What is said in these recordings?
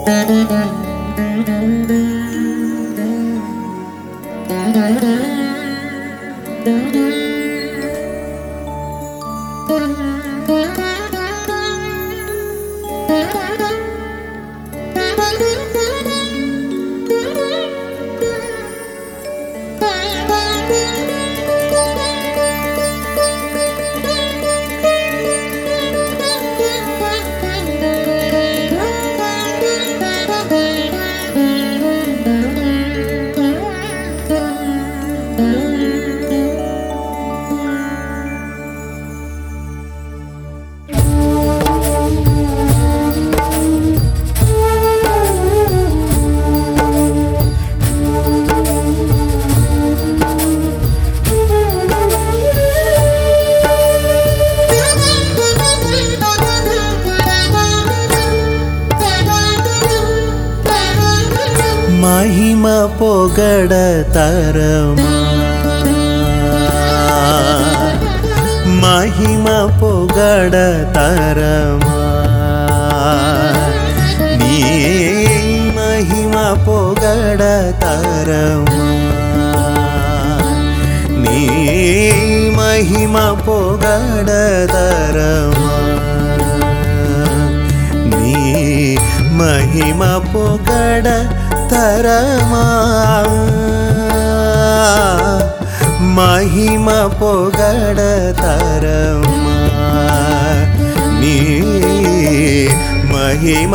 మహిమ పొగడతరమా మహిమ పొగడతరమా నీ మహిమ పొగడతరమా నీ మహిమ పొగడతరమా నీ మహిమ పొగడ తరమా మహిమ పొగడతరమా నీ మహిమ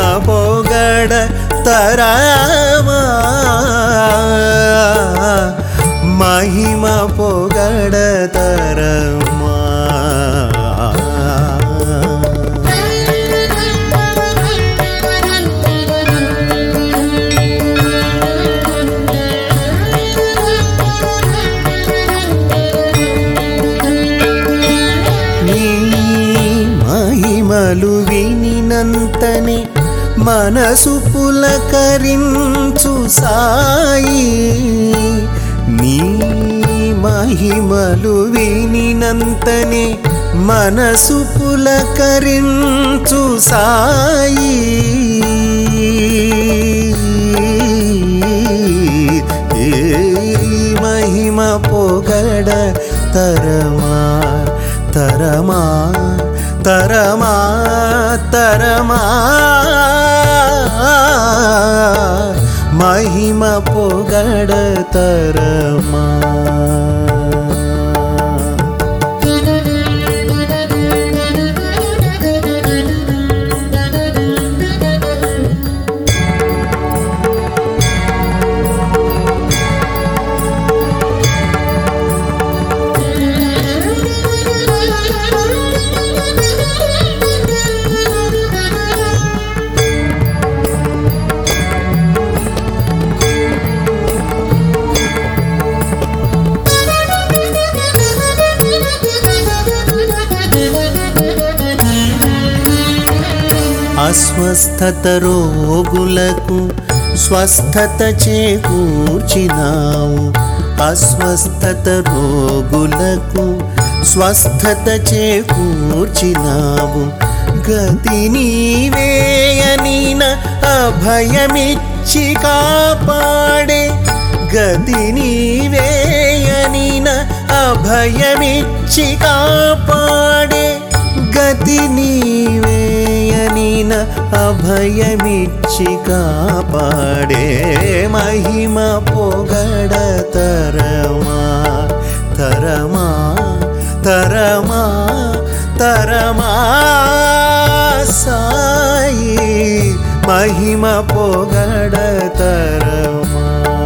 పొగడతరమా మహిమ పొగడతరమా మహిమలు వినినంతనే మనసు పులకరించు సాయి నీ మహిమలు వినినంతనే మనసు పులకరించు సాయి మహిమ పొగడ తరమా తరమా తరమా తరమా మహిమ పొగడ తరమా అస్వస్థత రోగులకు స్వస్థత చేకూర్చినావు అస్వస్థత రోగులకు స్వస్థత చేకూర్చినావు గతి నీవేయనిన అభయమిచ్చి కాపాడే గతి నీవేయనిన అభయమిచ్చి కాపాడే గతి నీవేయనిన అభయమిచ్చి కాపాడే మహిమ పొగడ తరమా తరమా తరమా తరమా సాయి మహిమ పొగడ తరమా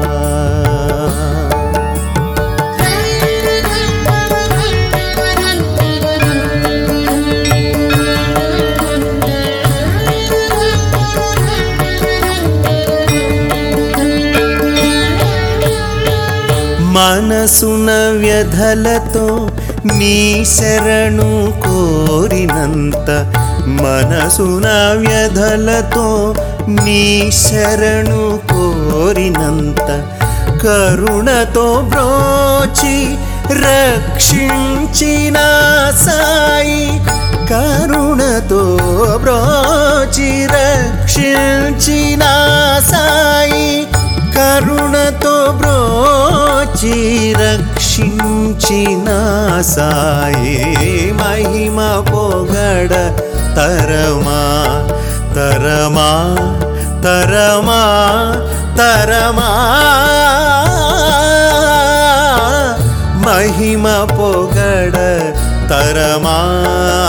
మనసున వ్యధలతో నీ శరణు కోరినంత మనసున వ్యధలతో నీ శరణు కోరినంత కరుణతో బ్రోచి రక్షించిన సాయి కరుణతో బ్రోచి రక్షించిన కాచి రక్షించిన సాయి మహిమ పొగడ తరమా తరమా తరమా తరమా మహిమ పొగడ తరమా